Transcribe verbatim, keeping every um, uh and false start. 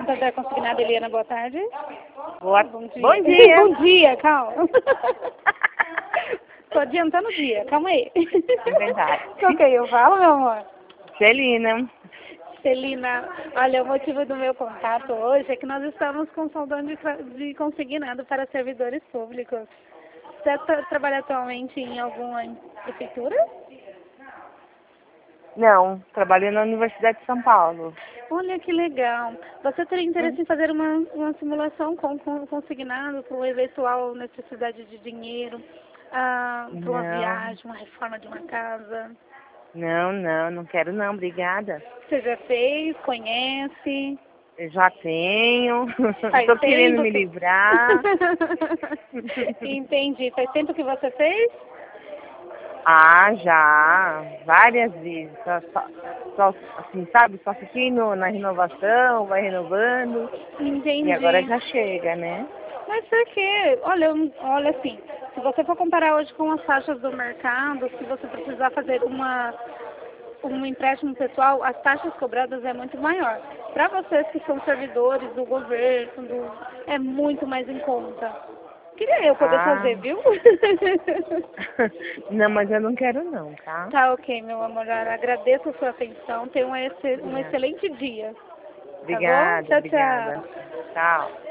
Santander Consignado, Eliana, boa tarde. Boa... Bom dia. Bom dia. Bom dia, calma. Tô adiantando o dia, calma aí. É verdade. Ok, eu falo, meu amor. Celina. Celina, olha, o motivo do meu contato hoje é que nós estamos consultando de, tra- de consignado para servidores públicos. Você tra trabalha atualmente em alguma prefeitura? Não, trabalho na Universidade de São Paulo. Olha que legal. Você teria interesse em fazer uma, uma simulação com, com consignado para uma eventual necessidade de dinheiro, ah, para uma Não, viagem, uma reforma de uma casa? não, não, não quero não, obrigada. Você já fez, conhece? Eu já tenho, Faz tô querendo tempo me que... livrar. Entendi. Faz tempo que você fez? Ah, já, várias vezes. Só, só, só, assim, sabe, só fiquei no, na renovação, vai renovando. E agora Entendi. já chega, né? Mas por quê? Olha, eu- olha assim, se você for comparar hoje com as taxas do mercado, se você precisar fazer uma, um empréstimo pessoal, as taxas cobradas é muito maior. Para vocês que são servidores do governo, do- é muito mais em conta. Queria eu poder Ah, fazer, viu? não, mas eu não quero não, tá? Tá ok, meu amor. Agradeço a sua atenção. Tenha um, excel- um Obrigada. excelente dia. Tá bom? Obrigada, Tchau, obrigada. tchau. Tchau.